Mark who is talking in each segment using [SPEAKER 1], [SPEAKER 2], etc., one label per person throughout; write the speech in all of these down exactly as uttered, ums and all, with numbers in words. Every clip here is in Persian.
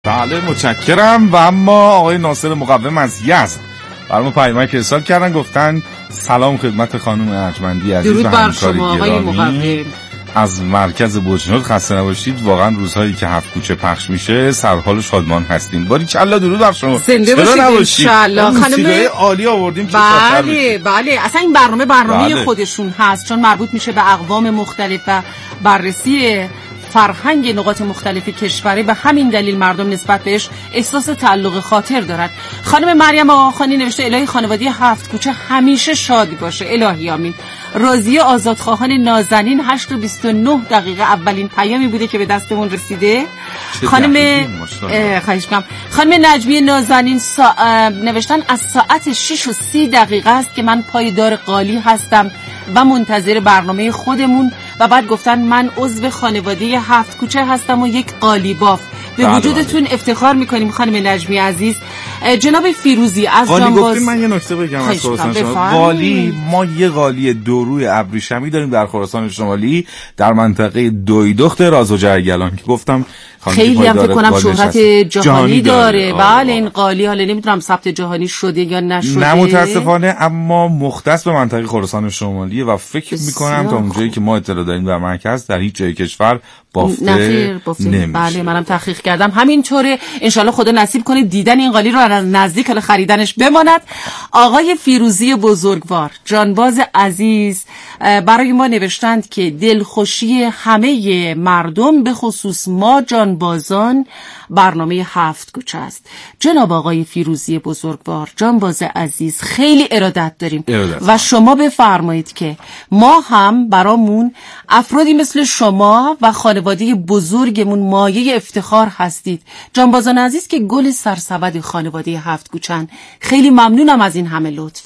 [SPEAKER 1] بله متشکرم. و اما آقای ناصر مقوم از یزد برام پیامک ارسال کردن، گفتن سلام خدمت خانم ارجمندی عزیز و همکار گرامی از مرکز بوجنود، خسته نباشید. واقعا روزهایی که هفت کوچه پخش میشه سرحال و شادمان هستیم. باری کلا درود بر شما.
[SPEAKER 2] زنده باشید ان شاءالله.
[SPEAKER 1] خانم عالی آوردیم.
[SPEAKER 2] بله بله اصلا این برنامه برنامه بله. خودشون هست، چون مربوط میشه به اقوام مختلف و بررسی فرهنگ نقاط مختلف کشوری، به همین دلیل مردم نسبت بهش احساس تعلق خاطر دارند. خانم مریم آقاخانی نوشته الهی خانواده هفت کوچه همیشه شاد باشه. الهی آمین. راضیه آزادخواهان نازنین هشت و بیست و نه دقیقه اولین پیامی بوده که به دستمون رسیده. خانم خواهش می‌کنم خانم نجمی نازنین سا... نوشتن از ساعت شش و سی دقیقه است که من پایدار قالی هستم و منتظر برنامه خودمون، و بعد گفتن من عضو خانواده هفت کوچه هستم و یک قالی باف. به وجودتون افتخار میکنیم خانم نجمی عزیز. جناب فیروزی از جانباز،
[SPEAKER 1] من یه نکته بگم از خراسان شمالی. قالی، ما یه قالی دوروی ابریشمی داریم در خراسان شمالی در منطقه دویدخت راز و جرگلان که گفتم
[SPEAKER 2] خیلی هم فکر کنم شهرت جهانی, جهانی داره. بله این قالی حالا نمیدونم ثبت جهانی شده یا نشده،
[SPEAKER 1] نه متاسفانه، اما مختص به منطقه خراسان شمالی و فکر میکنم تا اونجایی که ما اطلاع داریم در مرکز در هیچ جای کشور بافته نمیشه.
[SPEAKER 2] بله منم تحقیق کردم همینطوره. انشالله خدا نصیب کنه دیدن این قالی رو از نزدیک، حالا خریدنش بماند. آقای فیروزی بزرگوار جانباز عزیز برای ما نوشتند که دلخوشی همه مردم به خصوص ما جانبازان برنامه هفت کوچه است. جناب آقای فیروزی بزرگوار جانباز عزیز خیلی ارادت داریم ارادت. و شما بفرمایید که ما هم برامون افرادی مثل شما و خانواده بزرگمون مایه افتخار هستید. جانبازان عزیز که گل سرسبد خانواده هفت کوچن. خیلی ممنونم از این همه لطف.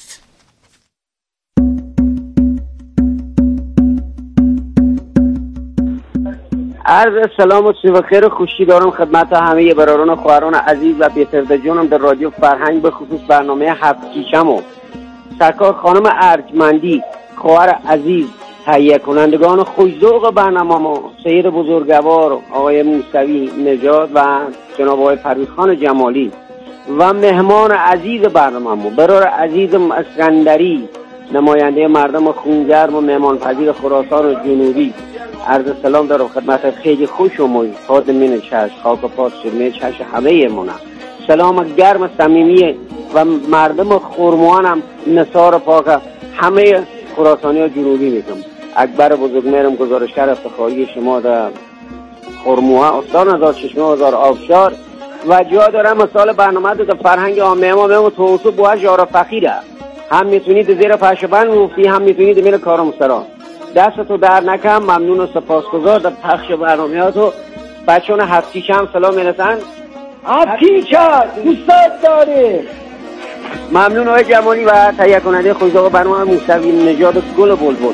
[SPEAKER 3] عرض سلام و صبح خیر و خوشی دارم خدمت همه برادران و خواهران عزیز و بی‌طرد جانم در رادیو فرهنگ، به خصوص برنامه هفت کوچم و سرکار خانم ارجمندی خواهر عزیز، تهیه کنندگان خوش‌ذوق برنامه ما سید بزرگوار آقای موسوی نژاد و جناب آقای پرویزخان جمالی و مهمان عزیز برنامه ما برادر عزیزم اسکندری، نماینده مردم خونگرم و مهمانپذیر خراسان جنوبی، عرض سلام دارم خدمت خیلی خوش و موی خادمین چش خاک و پاس شرمه چش همه مونم. سلام گرم صمیمی و مردم خرموانم نثار پاک همه خراسانی ها جنوبی میگم. اکبر بزرگمهرم گزارشگر افتخاری شما در خرموان استان هزار چشمه هزار آبشار و جا دارم مثال برنامه در فرهنگ عامه ما مهم توسو بوها جارا فخیره. هم میتونید زیر پشبند مفتی، هم میتونید میره کارم سران. دستتو در نکم. ممنون و سپاسگزار در پخش برنامه‌هاتو. بچه‌ها هفتیچه هم سلام میرسن. هفتیچه دوستات داره. ممنون آقای جمالی و تهیه کننده خوش‌ذوق برنامه موسوی نژاد گل و بلبل.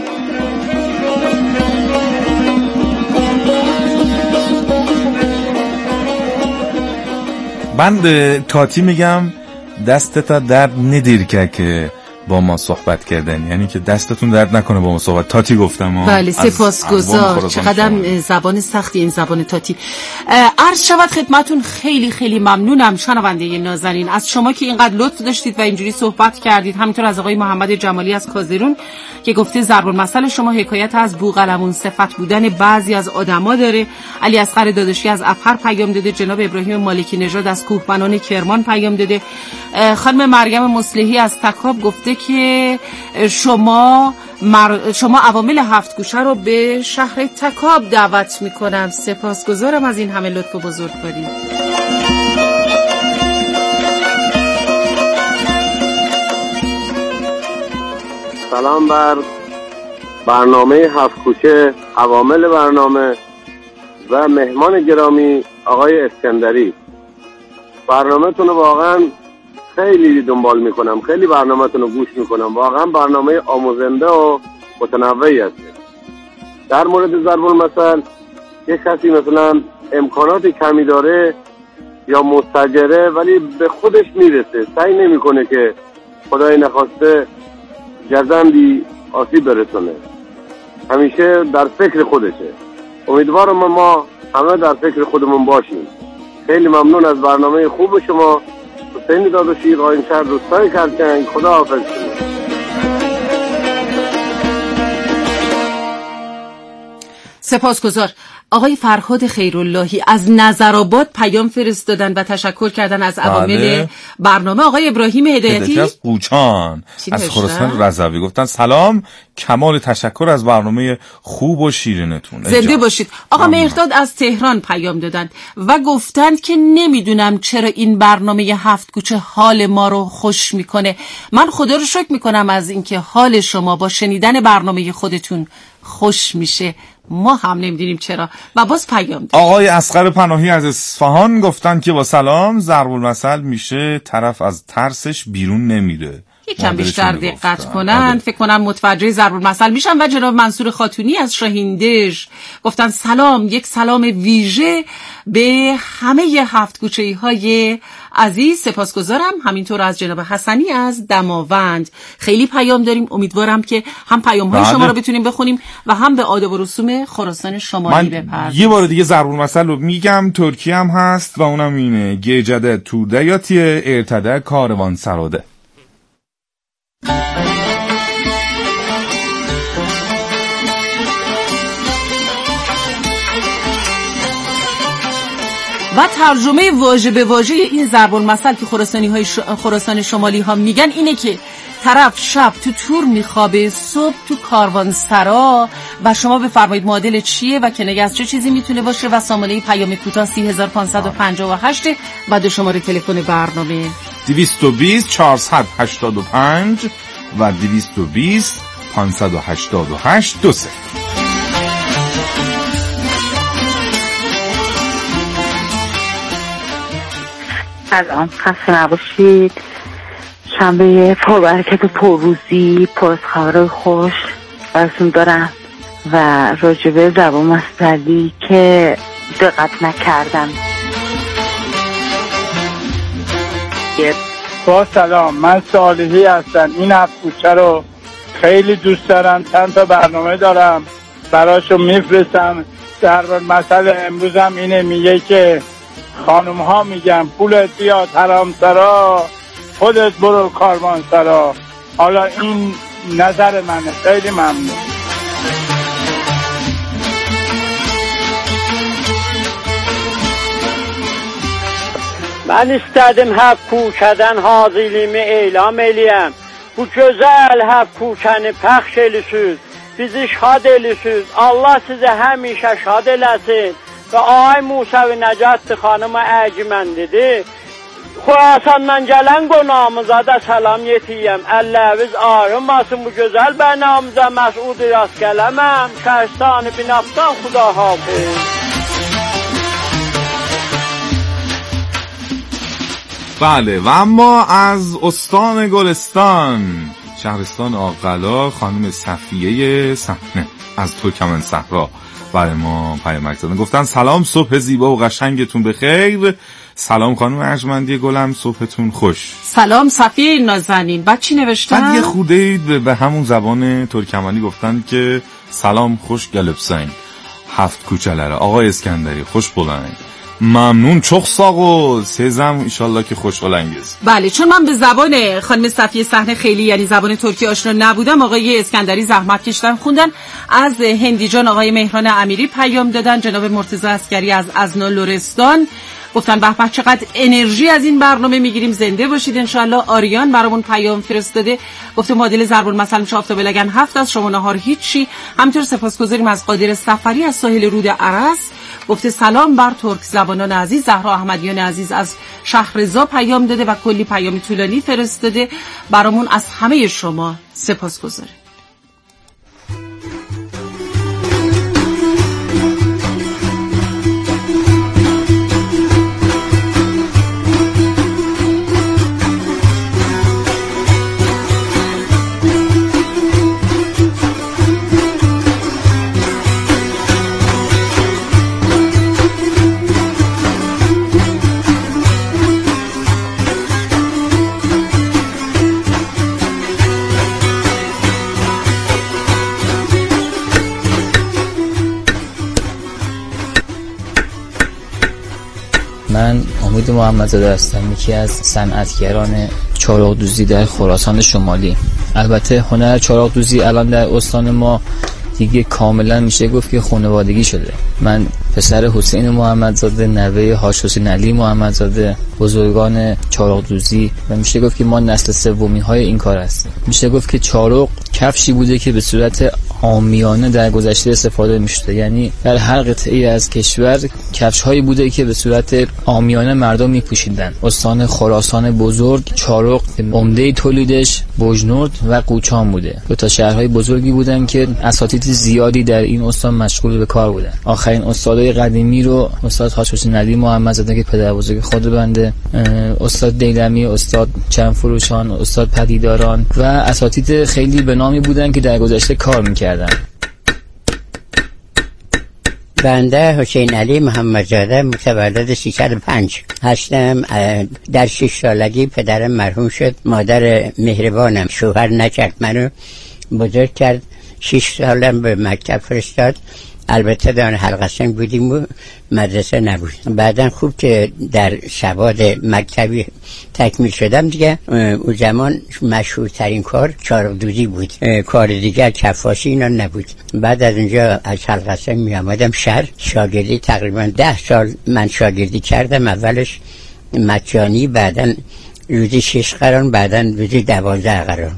[SPEAKER 1] من تاتی میگم دستتا درد ندیر که که با ما صحبت کردن، یعنی که دستتون درد نکنه با ما صحبت. تاتی گفتم.
[SPEAKER 2] بله سپاسگزار. چقدر زبان سختی این زبان تاتی. عرض شود خدمتون خیلی خیلی ممنونم شنونده نازنین از شما که اینقدر لطف داشتید و اینجوری صحبت کردید. همینطور از آقای محمد جمالی از کازرون که گفته ضرب المثل شما حکایت از بوقلمون صفت بودن بعضی از آدما داره. علی اصغر داداشی از اپر پیام داده. جناب ابراهیم مالکی نژاد از کوهبنان کرمان پیام داده. خانم مریم مصلحی از تکاب گفته که شما مر... شما عوامل هفت کوچه رو به شهر تکاب دعوت میکنم. سپاسگزارم از این همه لطف بزرگواری.
[SPEAKER 4] سلام بر برنامه هفت کوچه، عوامل برنامه و مهمان گرامی آقای اسکندری. برنامه‌تون رو واقعا خیلی دنبال میکنم، خیلی برنامه‌تون رو گوش میکنم. واقعا برنامه آموزنده و متنوعی هست. در مورد ضرب المثل یک کسی مثلا امکاناتی کمی داره یا مستاجره ولی به خودش میرسه، سعی نمیکنه که خدای نخواسته گزندی آسیب برسونه، همیشه در فکر خودشه. امیدوارم ما همه در فکر خودمون باشیم. خیلی ممنون از برنامه خوب شما. حسین داداشی، قائمشهر، دوستای خرچنگ. خدا حافظ.
[SPEAKER 2] سپاسگزار. آقای فرهاد خیراللهی از نظرآباد پیام فرستادن و تشکر کردن از عوامل بله. برنامه. آقای ابراهیم هدایتی
[SPEAKER 1] از قوچان از خراسان رضوی گفتن سلام، کمال تشکر از برنامه خوب و شیرینتون.
[SPEAKER 2] زنده باشید. آقا مهرداد از تهران پیام دادند و گفتند که نمیدونم چرا این برنامه هفت کوچه حال ما رو خوش میکنه. من خدا رو شکر میکنم از اینکه حال شما با شنیدن برنامه خودتون خوش میشه. ما هم نمیدونیم چرا. و باز پیام داد.
[SPEAKER 1] آقای اصغر پناهی از اصفهان گفتن که با سلام، ضرب المثل میشه طرف از ترسش بیرون نمیره.
[SPEAKER 2] یکم بیشتر دقت کنن فکر کنم متوجه ضرب المثل میشن. و جناب منصور خاتونی از شاهیندش گفتن سلام، یک سلام ویژه به همه هفت کوچه‌ای های عزیز. سپاسگزارم. همینطور از جناب حسنی از دماوند. خیلی پیام داریم، امیدوارم که هم پیام های شما رو بتونیم بخونیم و هم به آداب و رسوم خراسان شمالی بپردازیم.
[SPEAKER 1] یه بار دیگه ضرب المثل رو میگم، ترکی هم هست و اونم اینه: گیجده توده یا تیه ارتده کاروان سراده.
[SPEAKER 2] و ترجمه واژه به واژه این ضرب المثل که خراسانی های ش... خراسان شمالی ها میگن اینه که طرف شب تو تور میخوابه، صبح تو کاروانسرا. و شما بفرمایید معادل چیه و کنایه از چه چیزی میتونه باشه. و سامانه پیام کوتاه سی هزار و پانصد و پنجاه و هشت و دو شماره تلفن برنامه
[SPEAKER 1] دویست و بیست چهارصد و هشتاد و پنج و دویست و بیست پانصد و هشتاد و هشت دو سه.
[SPEAKER 5] سلام، خسته نباشید. شنبه پربرکت و پرروزی، پر از خبرهای خوش براتون دارم و راجبه زبان مصدری که دقت نکردم.
[SPEAKER 6] با سلام، من صالحی هستم. این هفت کوچه رو خیلی دوست دارم، چند تا برنامه دارم براشو میفرستم. در مثل امروزم اینه، میگه که خانم ها میگن پولت بیاد حرام سرا، خودت برو کاروان سرا. حالا این نظر منه. خیلی ممنون.
[SPEAKER 7] من istedim hep kuşadan hazilimi eylem eləyəm. Bu gözəl hep kuşəni pəxş elisiz, bizi şad elisiz. Allah sizi həmişə şad eləsin. Və ay Musavi Nəcətli xanıma Ərcüməndidi. Xurasandan gələn qonağımıza da salam yetiyəm. Əlləviz ağrımasın bu gözəl bənamıza, məsudi rast gələməm. Şəhristanı binaftan xuda hafiz.
[SPEAKER 1] بله. و اما از استان گلستان، شهرستان آقلا، خانم صفیه صحنه از ترکمن صحرا برای ما پیامک دادن. گفتن سلام، صبح زیبا و قشنگتون بخیر. سلام خانم ارجمندی گلم، صبحتون خوش.
[SPEAKER 2] سلام صفیه نازنین. بعد چی نوشتن؟
[SPEAKER 1] بعد یه خوده به همون زبان ترکمنی گفتن که سلام خوش گلبسین هفت کوچلره. آقای اسکندری خوش بلند. ممنون، چخ ساقو سزم، ایشالله که خوشحالنگیز.
[SPEAKER 2] بله، چون من به زبان خانم صفیه صحنه خیلی یعنی زبان ترکی آشنا نبودم، آقای اسکندری زحمت کشیدن خوندن. از هندی جان آقای مهران امیری پیام دادن. جناب مرتضی عسکری از ازنا لرستان گفتن به به چقدر انرژی از این برنامه میگیریم، زنده باشید انشالله. آریان برامون پیام فرستاده، گفته معادل ضرب المثل میشه آفتاب لگن هفت، از شما نهار هیچی. همینطور سپاسگزاریم از قادر سفری از ساحل رود ارس، گفته سلام بر ترک زبانان عزیز. زهرا احمدیان عزیز از شهرزا پیام داده و کلی پیام طولانی فرستاده برامون. از همه شما سپاسگزاریم.
[SPEAKER 8] محمدزاده هستم، یکی از صنعتگران چارق دوزی در خراسان شمالی. البته هنر چارق دوزی الان در استان ما دیگه کاملا میشه گفت که خانوادگی شده. من پسر حسین محمدزاده، نوه حاج حسین علی محمدزاده، بزرگان چارق دوزی، و میشه گفت که ما نسل سومی های این کار هستیم. میشه گفت که چارق کفشی بوده که به صورت عامیانه در گذشته استفاده میشده، یعنی در هر قطعه از کشور کفش هایی بوده که به صورت عامیانه مردم میپوشیدن. استان خراسان بزرگ چارق عمده تولیدش بوجنورد و قوچان بوده. دو تا شهرهای بزرگی بودن که اساتید زیادی در این استان مشغول به کار بودن. آخرین استادای قدیمی رو استاد حاج حسین علی محمدزاده که پدر بزرگ خود بنده، استاد دیلمی، استاد چنفروشان، استاد پدیداران و اساتید خیلی به نامی بودن که در گذشته کار میکردن.
[SPEAKER 9] بنده حسین علی محمدزاده متولد سیصد و پنج هستم. در شش سالگی پدرم مرحوم شد. مادر مهربانم شوهر نکرد، منو بزرگ کرد. شش سالم به مکتب فرستاد. البته دان حلقه سنگ بودیم و مدرسه نبود. بعدن خوب که در سواد مکتبی تکمیل شدم دیگه، اون زمان مشهورترین کار چارق دوزی بود، کار دیگر کفاشی اینا نبود. بعد از اونجا از حلقه سنگ می آمدم شهر شاگردی. تقریبا ده سال من شاگردی کردم. اولش مجانی، بعدن روزی شش قران، بعدن روزی دوازده قران.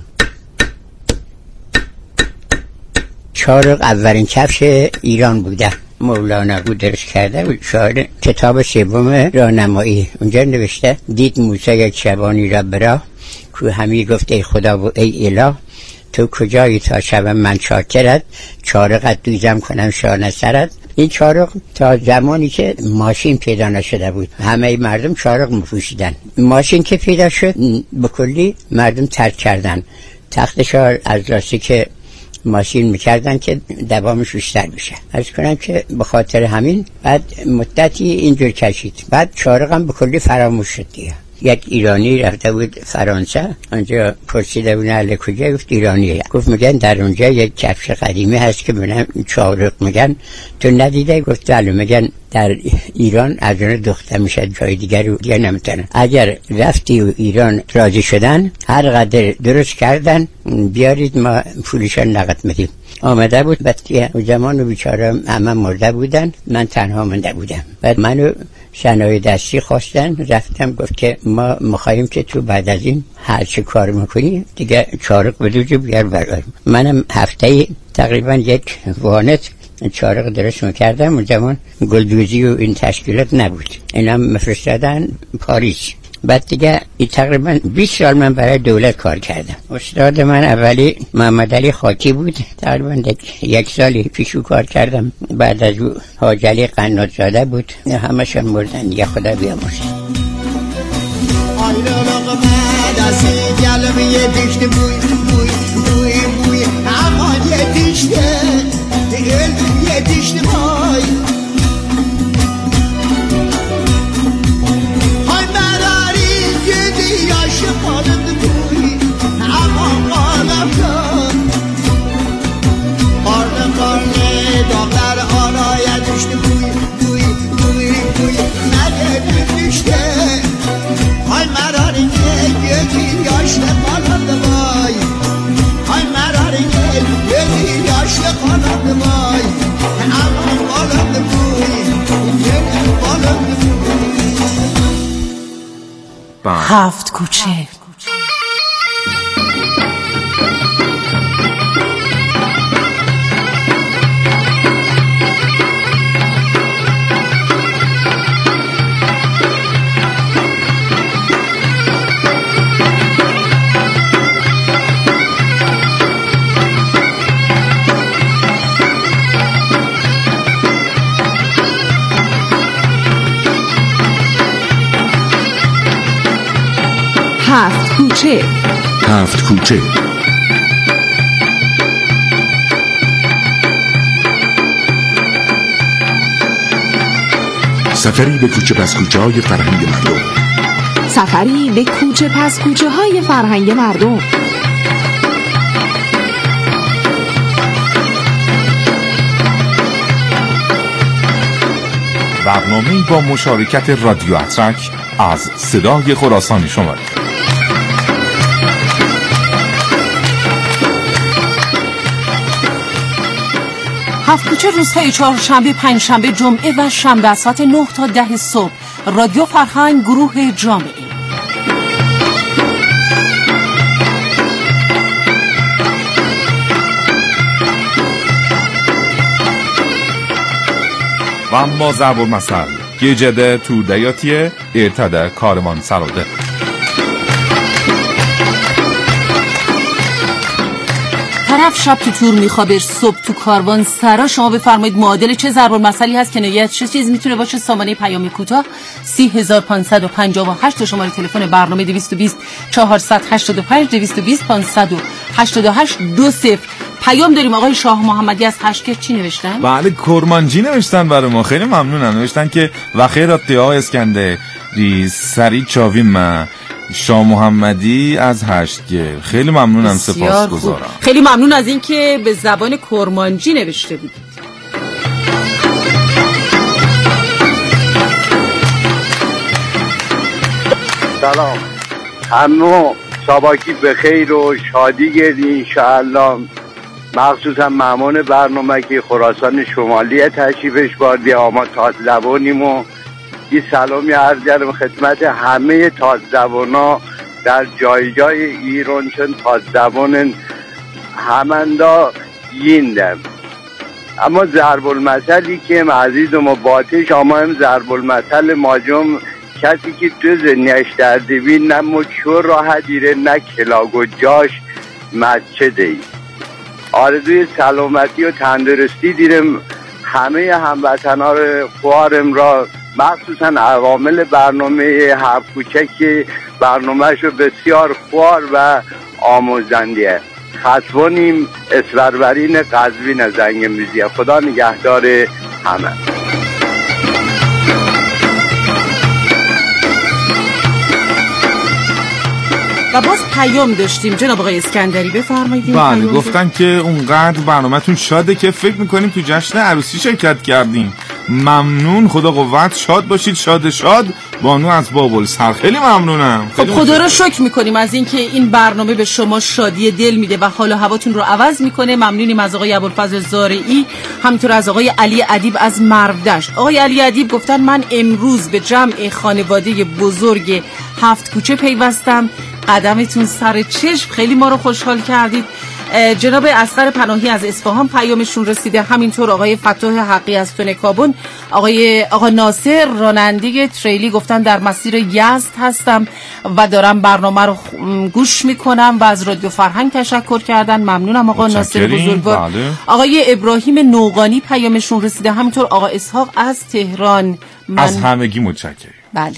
[SPEAKER 9] چارق اولین کفش ایران بوده. مولانا بود درست کرده بود. شاعر کتاب سوم راهنمایی اونجا نوشته دید موسی یک شبانی را برا، کو همی گفت ای خدا و ای اله، تو کجایی تا شبم من شاکرت، چارقت دوزم کنم شانه سرت. این چارق تا زمانی که ماشین پیدا نشده بود همه مردم چارق می‌پوشیدن. ماشین که پیدا شد به کلی مردم ترک کردن. تخت شاه از راستی که ماشین میکردن که دوامش بیشتر بشه. عرض کنم که به خاطر همین بعد مدتی اینجور کشید. بعد چارق هم به کلی فراموش شد دیگه. یک ایرانی رفته بود فرانسه، اونجا پرسیده بود اهل کجا؟ گفت ایرانیه. گفت میگن در اونجا یک کفش قدیمی هست که بنام چارق میگن، تو ندیده؟ گفت بله. میگن در ایران از اون دخته میشه، جای دیگر رو دیگه نمیتونه. اگر رفتی و ایران راضی شدن هر قدر درست کردن بیارید ما پولشان نقد میدیم. آمده بود. بعد که اون زمان بیچاره همه مرده بودن، من تنها مونده بودم. بعد منو شنای دستی خواستن، رفتم. گفت که ما میخواییم که تو بعد از این هر چه کار میکنی دیگه چارق بدوزی بیار براییم. منم هفته تقریبا یک وانت چارق درست میکردم. اون زمان گلدوزی و این تشکیلات نبود، اینا مفرستادن پاریس. بعد دیگه تقریبا بیست سال من برای دولت کار کردم. استاد من اولی محمد علی خاکی بود، تقریبا یک سالی پیشو کار کردم. بعد از او حاج علی قنات‌زاده بود، همشون مردن دیگه، خدا بیامرزه. آیلا لقمه دستی گلم یه دیشت بوی بوی بوی بوی امان یه دیشته دل یه دیشت بای های مراری جدی عاشقانت بوی امان قالم کن قارن قارن داغر آرای دیشت بوی بوی بوی بوی نده دیشته های مراری جدی عاشقانت بوی های مراری جدی عاشقانت بوی امان قالم بوی جدی قالم بوی.
[SPEAKER 2] هفت کوچه. هفت کوچه.
[SPEAKER 1] هفت کوچه. سفری به کوچه پس کوچه های فرهنگ مردم.
[SPEAKER 2] سفری به کوچه پس کوچه های فرهنگ مردم.
[SPEAKER 1] برنامه‌ای با مشارکت رادیو اترک، از صدای خراسان شمالی.
[SPEAKER 2] هفت کوچه روزهای چهارشنبه، پنجشنبه، جمعه و شنبه از ساعت نه تا ده صبح. رادیو فرهنگ، گروه جامعه.
[SPEAKER 1] و اما ضرب المثل گیجده توردیاتیه ارتده کارمان سراده.
[SPEAKER 2] طرف شب تو تور میخوابه، صبح تو کاروان سرا. شما بفرمایید معادل چه ضرب المثلی هست که نهایت چه چیز میتونه باشه؟ سامانه پیام کوتاه سی هزار و پانصد و پنجاه و هشت، شماره تلفن برنامه دویست و بیست چهارصد و هشتاد و پنج دویست و بیست پانصد و هشتاد و هشت دو صفر. پیام داریم. آقای شاه محمدی از هشکر چی نوشتن؟
[SPEAKER 1] بله کرمانجی نوشتن برای ما، خیلی ممنونم. نوشتن که و خیرات دیا اسکندری سری چاویم من شاه محمدی از هشتگر. خیلی ممنونم، سپاسگزارم.
[SPEAKER 2] خیلی ممنون از این که به زبان کرمانجی نوشته بودید.
[SPEAKER 4] سلام، همو ساباکی به خیر و شادی گردی انشاءالله. مخصوصا مهمان برنامه که خراسان شمالی تشریفش باردی آما تاز زبانیم و یه سلامی عرض کردم خدمت همه تاز زبانا در جای جای ایران، چون تاز زبان هماندا ییندم. اما ضرب المثلی که عزیز و باتش اما هم ضرب المثل ماجم کسی که تو زنیش در دوین نه مچور راه دیره نه کلاگ و جاش مچه دی. آرزوی سلامتی و تندرستی دیرم همه هموطنا رو خوارم را، مخصوصا عوامل برنامه هفت کوچه که برنامه شو بسیار خوار و آموزندیه. خطوانیم اسورورین قزوین زنگ میزیه. خدا نگهدار همه.
[SPEAKER 2] و باز پیام داشتیم جناب آقای اسکندری، بفرمایید.
[SPEAKER 1] بله گفتن که اونقدر برنامه‌تون شاده که فکر میکنیم تو جشن عروسی شرکت کردیم. ممنون، خدا قوت، شاد باشید. شاد شاد بانو از بابل سر. خیلی ممنونم.
[SPEAKER 2] خب خدا رو شکر میکنیم از اینکه این برنامه به شما شادی دل میده و حال و هواتون رو عوض میکنه. ممنونیم از آقای ابوالفضل زارعی، همینطور از آقای علی ادیب از مرودشت. آقای علی ادیب گفتن من امروز به جمع خانواده بزرگ هفت کوچه پیوستم. قدمتون سر چشم، خیلی ما رو خوشحال کردید. جناب اصغر پناهی از اصفهان پیامشون رسیده، همینطور آقای فتوح حقی از تونکابون. آقای آقا ناصر راننده تریلی گفتن در مسیر یزد هستم و دارم برنامه رو گوش میکنم و از رادیو فرهنگ تشکر کردن. ممنونم آقا ناصر بزرگوار.
[SPEAKER 1] بله.
[SPEAKER 2] آقای ابراهیم نوغانی پیامشون رسیده، همینطور آقا اسحاق از تهران.
[SPEAKER 1] من... از همگی متشکرم.
[SPEAKER 2] بله.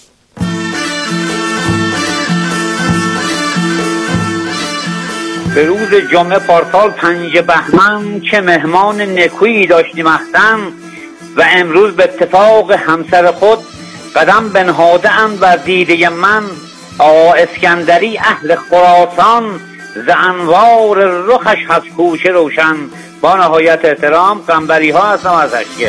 [SPEAKER 10] به روز جمعه پارسال پنج بهمن چه مهمان نکویی داشتیم اختم و امروز به اتفاق همسر خود قدم بنهاده ام بر دیده من. آقا اسکندری اهل خراسان ز انوار رخش هست کوچه روشن. با نهایت احترام قنبری ها هستم از اشکر.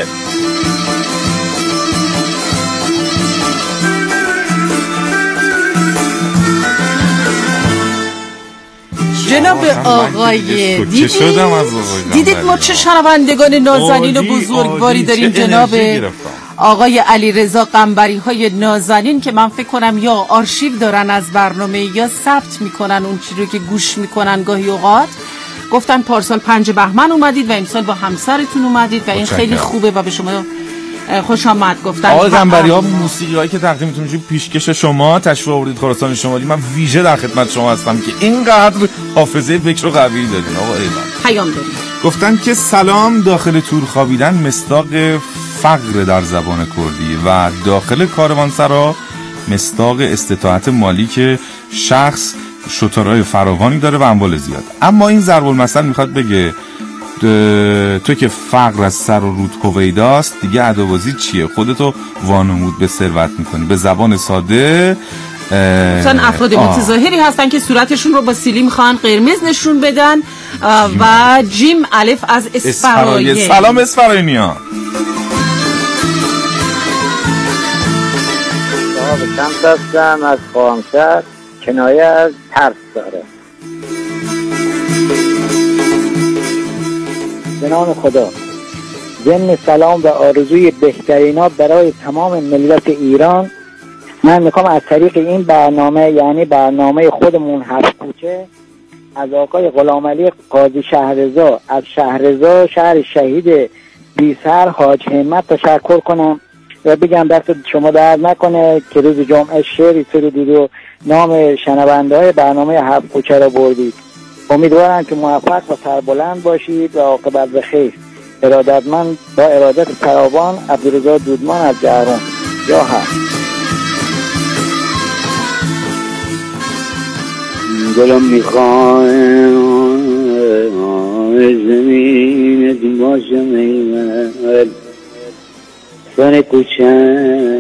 [SPEAKER 2] جناب آقای دیدید دیدید ما چه شنوندگان نازنین و بزرگواری داریم. جناب آقای علیرضا قنبری های نازنین که من فکر کنم یا آرشیو دارن از برنامه یا ثبت میکنن اون چیزی رو که گوش میکنن گاهی اوقات. گفتن پارسال پنج بهمن اومدید و امسال با همسرتون اومدید و این خیلی خوبه و به شما خوش آمد گفتن.
[SPEAKER 1] آقای قنبری ها موسیقی هایی که تقدیمتون میشه پیشکش شما تشریف آوردید خراسان شمالی. من ویژه در خدمت شما هستم که اینقدر حافظه فکر و قوی دارین. آقا ایوان
[SPEAKER 2] پیام داریم.
[SPEAKER 1] گفتن که سلام، داخل تور خوابیدن مصداق فقر در زبان کردی و داخل کاروانسرا مصداق استطاعت مالی که شخص شترهای فراوانی داره و اموال زیاد. اما این ضرب المثل میخواد بگه تو که فقر از سر و رود هویداست دیگه عدوازی چیه؟ خودتو وانمود به ثروت میکنی. به زبان ساده
[SPEAKER 2] مثلا افراد متظاهری هستن که صورتشون رو با سیلی میخوان قرمز نشون بدن و جیم الف از اسفرایه.
[SPEAKER 1] سلام اسفراینیا.
[SPEAKER 7] آقا به سمت هستم از خواهمسر، کنایه از ترس داره. به نام خدا، ضمن سلام و آرزوی بهترینا برای تمام ملت ایران، من میخوام از طریق این برنامه، یعنی برنامه خودمون هفت کوچه، از آقای غلامعلی قاضی شهرضا از شهرضا شهر شهید بیسر حاج همت تشکر کنم و بگم دست شما درد نکنه که روز جمعه شعری سرودید و نام شنونده های برنامه هفت کوچه را بردید. امیدوارم که موفق و سربلند باشید و عاقبت به خیر. ارادتمند با ارادت فراوان، عبدالرضا دودمان از جهرم. یا هست
[SPEAKER 10] دلم میخواه زمینت باشم ایمال، سر کوچه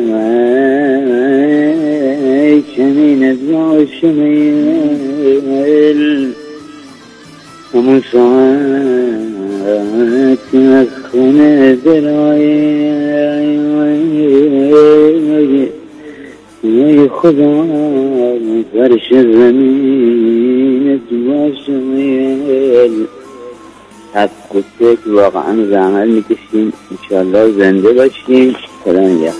[SPEAKER 10] زمینت باشم ایمال، همون ساعت از خونه درایی ای خدا فرش زمینت باشم. هفت کوچه که واقعا زحمت میکشیم، انشالله زنده باشیم. سلام یا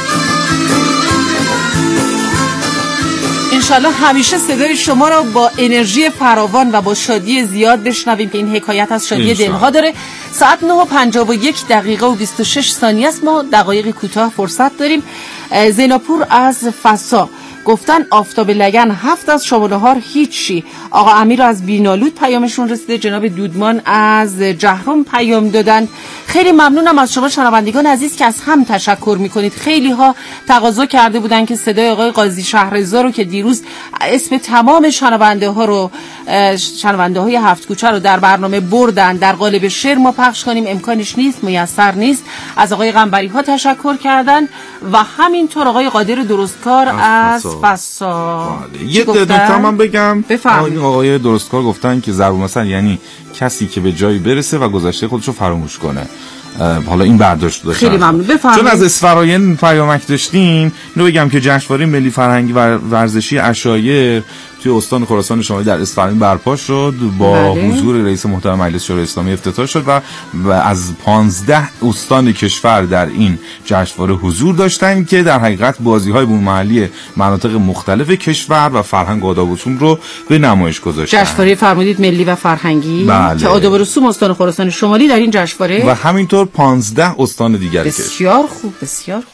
[SPEAKER 2] انشالله همیشه صدای شما را با انرژی فراوان و با شادی زیاد بشنویم که این حکایت از شادی دلها داره. ساعت نه و پنجاه و یک دقیقه و بیست و شش ثانیه است. ما دقایق کوتاه فرصت داریم. زیناپور از فسا گفتن آفتاب لگن هفت از شام و نهار هیچی. آقا امیر از بینالود پیامشون رسیده. جناب دودمان از جهرم پیام دادن. خیلی ممنونم از شما شنوندگان عزیز که از هم تشکر میکنید. خیلی ها تقاضا کرده بودن که صدای آقای قاضی شهرضا رو که دیروز اسم تمام شنونده ها رو شنونده های هفت کوچه رو در برنامه بردن در قالب شعر ما پخش کنیم، امکانش نیست، میسر نیست. از آقای قنبری ها تشکر کردن و همینطور آقای قادر درستکار از فسا.
[SPEAKER 1] یه نکته من بگم، آقای درستکار گفتن که ضرب مثل یعنی کسی که به جایی برسه و گذشته خودش رو فراموش کنه. حالا این برداشت داشتن.
[SPEAKER 2] خیلی ممنون. بفرمایید.
[SPEAKER 1] چون از اسفراین پیامک داشتیم، اینو بگم که جشنواره ملی فرهنگی و ورزشی عشایر توی استان خراسان شمالی در اصفهان برپا شد با بله. حضور رئیس محترم مجلس شورای اسلامی افتتاح شد و, و از پانزده استان کشور در این جشنواره حضور داشتن که در حقیقت بازی‌های بوم محلی مناطق مختلف کشور و فرهنگ و آداب و رسوم رو به نمایش گذاشتن.
[SPEAKER 2] جشنواره فرمودید ملی و فرهنگی
[SPEAKER 1] بله.
[SPEAKER 2] که آداب و رسوم استان خراسان شمالی در این جشنواره
[SPEAKER 1] و همینطور پانزده استان دیگر کشور.
[SPEAKER 2] بسیار خوب، بسیار خوب.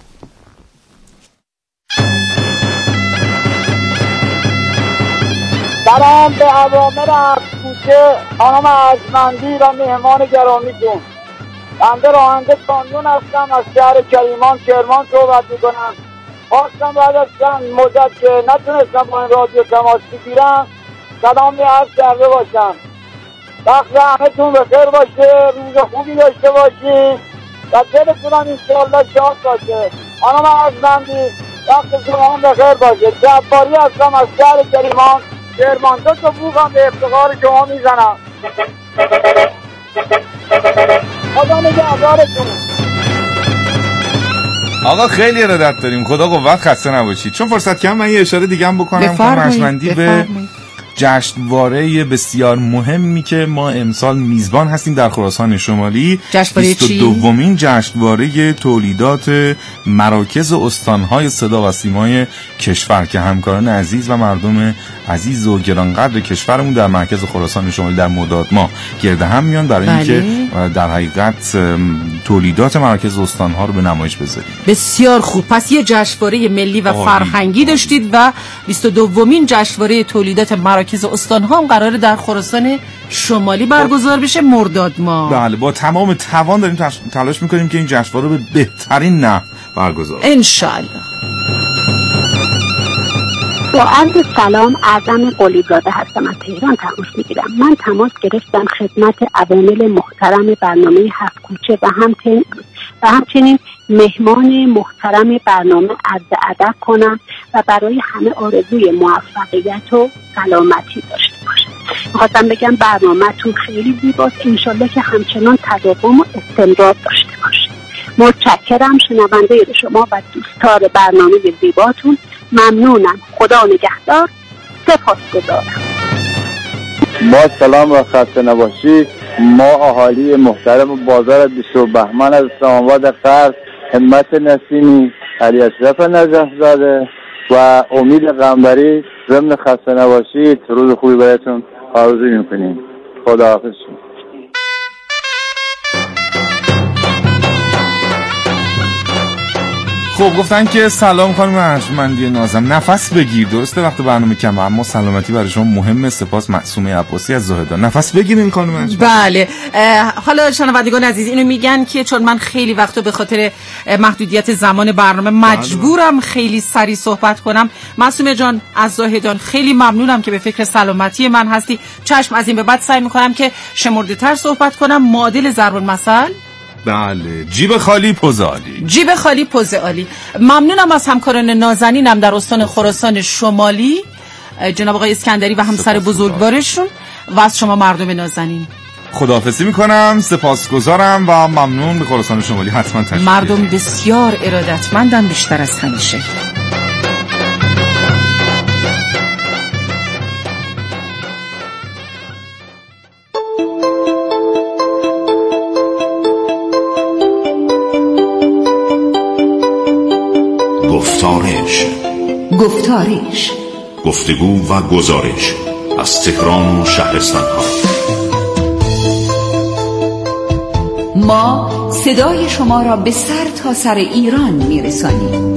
[SPEAKER 6] سلام به عوامل هفت‌کوچه، خانم ارجمندی و مهمان گرامیتون. بنده راننده کامیون هستم، از شهر کریمان کرمان صحبت میکنم. خواستم بعد از چند مدت که نتونستم با این رادیو تماس بگیرم سلامی عرض کرده باشم. وقت همه‌تون بخیر باشه، روز خوبی داشته باشید و دلتون هم انشاءالله شاد باشه. خانم ارجمندی وقت شما هم بخیر باشه. جباری هستم از شهر کریمان کرمان. دو تا بوغم به افتخار شما میزنم. خدا نگهدارتون.
[SPEAKER 1] آقا خیلی ارادت داریم، خدا قوت، خسته نباشید. چون فرصت کم من یه اشاره دیگه هم بکنم که ارجمندی به جشنواره بسیار مهمی که ما امسال میزبان هستیم در خراسان شمالی، بیست و دومین جشنواره تولیدات مراکز استانهای صدا و سیمای کشور که همکاران عزیز و مردم عزیز و گرانقدر کشورمون در مرکز خراسان شمالی در مداد ما گرد هم میان برای اینکه در حقیقت تولیدات مراکز استانها رو به نمایش بذاریم.
[SPEAKER 2] بسیار خوب. پس یه جشنواره ملی و آلی. فرهنگی آلی. داشتید و بیست و دومین جشنواره تولیدات مراکز استانها هم قراره در خراسان شمالی برگزار بشه مرداد ما.
[SPEAKER 1] بله، با تمام توان داریم تلاش میکنیم که این جشنواره به بهترین نحو برگزار بشه
[SPEAKER 2] ان شاء الله.
[SPEAKER 11] با عرض سلام، اعظم قلیزاده هستم، از تهران تماس میگیرم. من تماس گرفتم خدمت عوامل محترم برنامه هفت کوچه و همچنین و همچنین مهمان محترم برنامه عرض ادب کنم و برای همه آرزوی موفقیت و سلامتی داشته باشم. می‌خواستم بگم برنامه‌تون خیلی زیباست، انشالله که همچنان تداوم و استمرار داشته باشه. متشکرم. شنونده شما و دوستدار برنامه زیباتون ممنونم. خدا نگهدار. سپاسگزارم.
[SPEAKER 6] با سلام و خسته نباشید. ما اهالی محترم بازار بیست بهمن از اسلام آباد غرب، همت نسیمی، علی اشرف نجف‌زاده و امید قنبری ضمن خسته نباشید روز خوبی براتون آرزو می‌کنیم. خداحافظ.
[SPEAKER 1] خب گفتن که سلام خانم ارجمندی نازم، نفس بگیر. درسته وقت برنامه کم اما سلامتی برای شما مهمه. سپاس معصومه عباسی از زاهدان. نفس بگیرین خانم ارجمندی.
[SPEAKER 2] بله. حالا شنوندگان عزیز اینو میگن که چون من خیلی وقتا به خاطر محدودیت زمان برنامه مجبورم خیلی سریع صحبت کنم. معصومه جان از زاهدان خیلی ممنونم که به فکر سلامتی من هستی. چشم، از این به بعد سعی میکنم که شمرده‌تر صحبت کنم. معادل ضرب المثل
[SPEAKER 1] بله، جیب خالی پوز عالی.
[SPEAKER 2] جیب خالی پوز عالی. ممنونم از همکاران نازنینم در استان خراسان شمالی، جناب آقای اسکندری و همسر بزرگوارشون و از شما مردم نازنین.
[SPEAKER 1] خداحافظی میکنم. سپاسگزارم و ممنون. به خراسان شمالی حتما تشریف.
[SPEAKER 2] مردم بسیار ارادتمندن بیشتر از همیشه.
[SPEAKER 12] گفتارش
[SPEAKER 13] گفتارش
[SPEAKER 12] گفتگو و گزارش از تهران و شهرستان ها.
[SPEAKER 13] ما صدای شما را به سر تا سر ایران میرسانیم.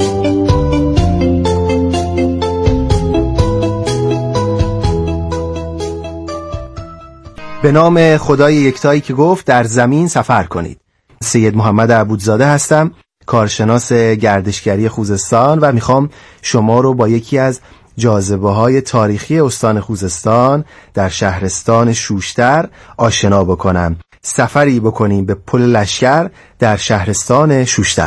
[SPEAKER 14] به نام خدای یکتایی که گفت در زمین سفر کنید. سید محمد عبودزاده هستم، کارشناس گردشگری خوزستان و میخوام شما رو با یکی از جاذبه‌های تاریخی استان خوزستان در شهرستان شوشتر آشنا بکنم. سفری بکنیم به پل لشکر در شهرستان شوشتر.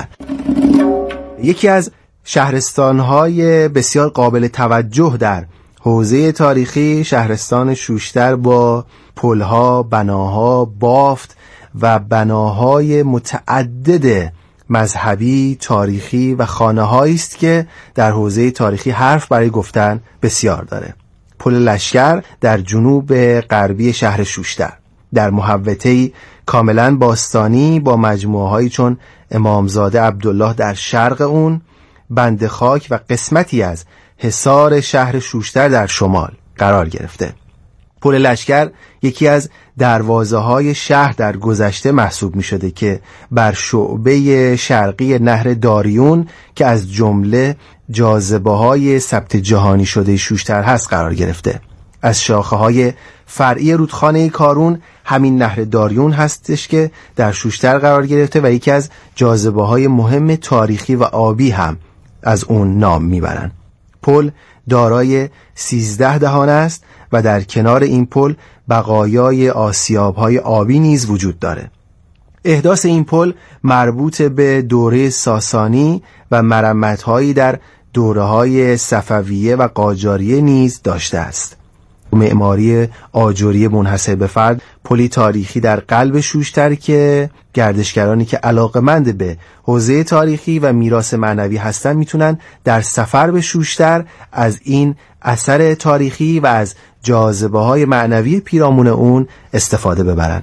[SPEAKER 14] یکی از شهرستان‌های بسیار قابل توجه در حوزه تاریخی شهرستان شوشتر با پل‌ها، بناها، بافت و بناهای متعدد مذهبی، تاریخی و خانه‌هایی است که در حوزه تاریخی حرف برای گفتن بسیار داره. پل لشکر در جنوب غربی شهر شوشتر در محوطه‌ای کاملا باستانی با مجموعه‌هایی چون امامزاده عبدالله در شرق اون، بند خاک و قسمتی از حصار شهر شوشتر در شمال قرار گرفته. پل لشکر یکی از دروازه‌های شهر در گذشته محسوب می‌شده که بر شعبه شرقی نهر داریون که از جمله جاذبه‌های ثبت جهانی شده شوشتر هست قرار گرفته. از شاخه‌های فرعی رودخانه کارون همین نهر داریون هستش که در شوشتر قرار گرفته و یکی از جاذبه‌های مهم تاریخی و آبی هم از اون نام میبرن. پل دارای سیزده دهان است و در کنار این پل بقایای آسیاب‌های آبی نیز وجود داره. احداث این پل مربوط به دوره ساسانی و مرمت‌هایی در دوره‌های صفویه و قاجاریه نیز داشته است. معماری آجری منحصر به فرد پلی تاریخی در قلب شوشتر که گردشگرانی که علاقه‌مند به حوزه تاریخی و میراث معنوی هستن میتونن در سفر به شوشتر از این اثر تاریخی و از جاذبه‌های معنوی پیرامون اون استفاده ببرن.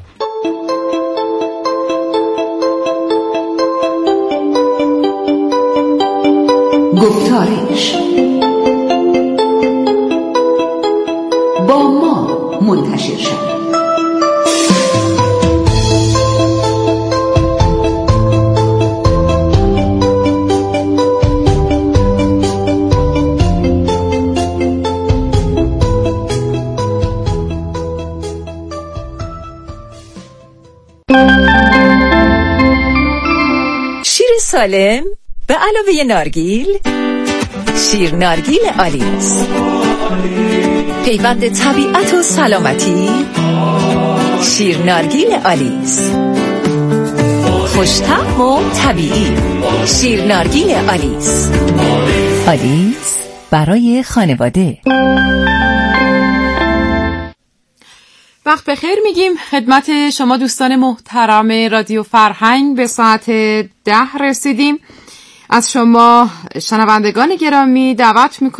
[SPEAKER 13] گفتارش با ما منتشر شد.
[SPEAKER 15] شیر سالم به علاوه نارگیل، شیر نارگیل آلیس، پیوند طبیعت و سلامتی. شیر نارگیل آلیس، خوش‌طعم و طبیعی. شیر نارگیل آلیس، آلیس برای خانواده.
[SPEAKER 2] وقت بخیر میگیم خدمت شما دوستان محترم رادیو فرهنگ. به ساعت ده رسیدیم. از شما شنوندگان گرامی دعوت میکنم